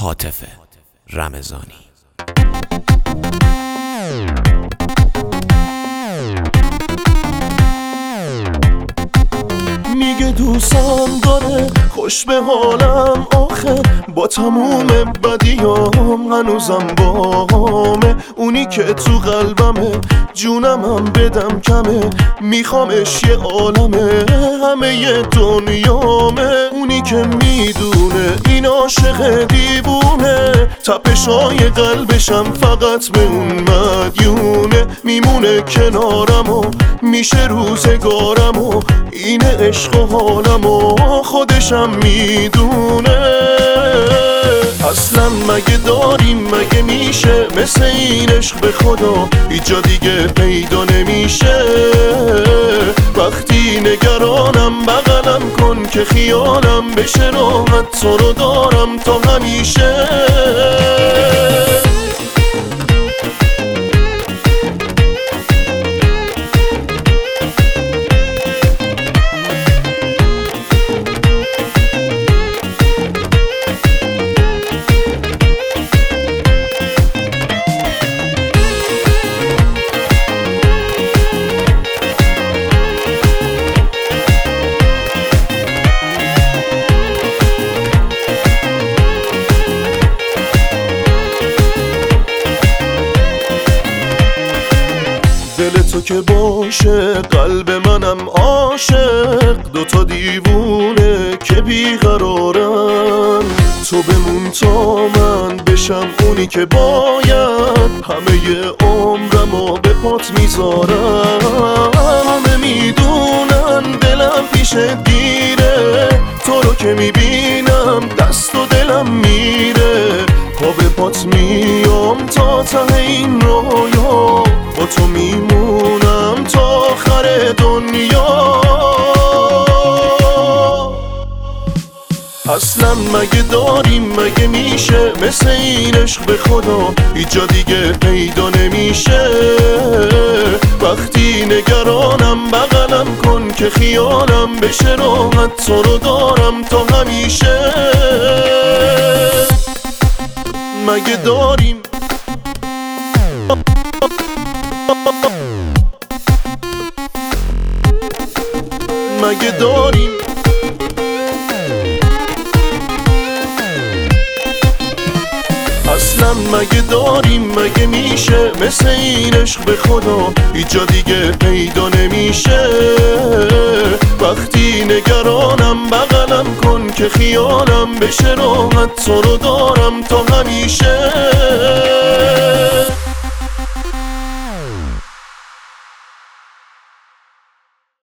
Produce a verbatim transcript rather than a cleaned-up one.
هاتف رمضانی. میگه دوستم داره، خوش به حالم آخه، با تموم بدیام هنوزم باهامه. اونی که تو قلبمه، جونمم بدم کمه، میخوامش یه عالمه، همه ی دنیامه. اونی که میدونه این عاشق دیوونه، تپشای قلبشم فقط به اون مدیونه. میمونه کنارم و میشه روزگارم و این عشق و حالم و خودشم میدونه. اصلا مگه داریم، مگه میشه مثل این عشق به خدا اینجا دیگه پیدا نمیشه؟ وقتی نگرانم بغلم کن که خیالم بشه راحت، تو رو دارم تا همیشه. دل تو که باشه قلب منم عاشق، دوتا دیوونه که بیقرارن. تو بمون تا من بشم اونی که باید، همه ی عمرمو به پات میذارم. همه میدونن دلم پیشت گیره، تو رو که میبینم دست و دلم میره. پا به پات میام تا ته این رویا، با تو میمونم تا آخر دنیا. اصلا مگه داریم، مگه میشه مثل این عشق به خدا اینجا دیگه پیدا نمیشه؟ وقتی نگرانم بغلم کن که خیالم بشه راحت، تو رو دارم تا همیشه. مگه داریم مگه داریم اصلا مگه داریم، مگه میشه مثل این عشق به خدا اینجا دیگه پیدا نمیشه؟ وقتی نگرانم بغلم کن که خیالم بشه راحت، تو رو دارم تا همیشه.